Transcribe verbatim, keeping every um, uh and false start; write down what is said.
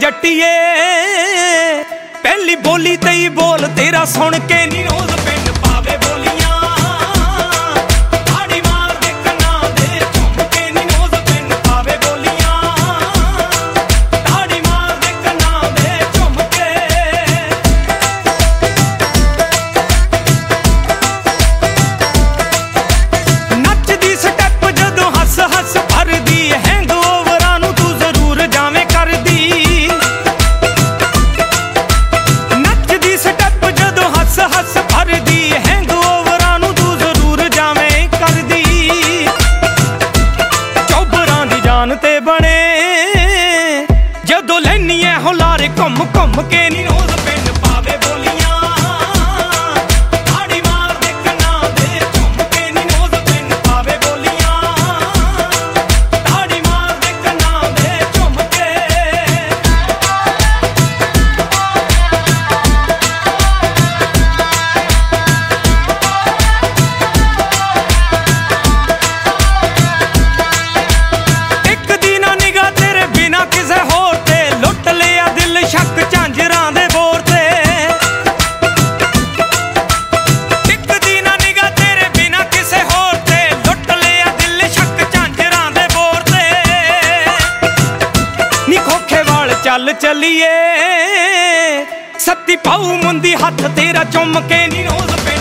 जट्टिए पहली बोली तेई बोल तेरा सुन के नी रोज पिंड पावे बोलियां ताड़ी मार दे कन्ना दे झुम के नी रोज पिंड पावे बोलियां ताड़ी मार दे कन्ना दे झुम के नचदी स्टेप जदों हस हस भरदी हैंगओवरां नूं तू जरूर जावें करदी नचदी स्टेप जदों हस हस भरदी हैंगओवरां नूं तू जरूर जावें करदी चौबरां दी जान ते बने जदों लैनी ऐ हुलारे घुम घुम के नी रोज पिंड पावे बोलियां ताड़ी मार दे कन्ना दे झुम के नी रोज पिंड पावे बोलियां ताड़ी मार दे कन्ना दे झुम के एक दी ना निगाह तेरे बिना किसे होर ते लुट लिया दिल शक झांजरां दे बोर ते एक दी ना निगाह तेरे बिना किसे होर ते लुट लिया दिल शक झांजरां दे बोर ते नी खोखे वाल चल चलिए सत्ती पाऊ मुंदी हथ तेरा चुम के नी रोज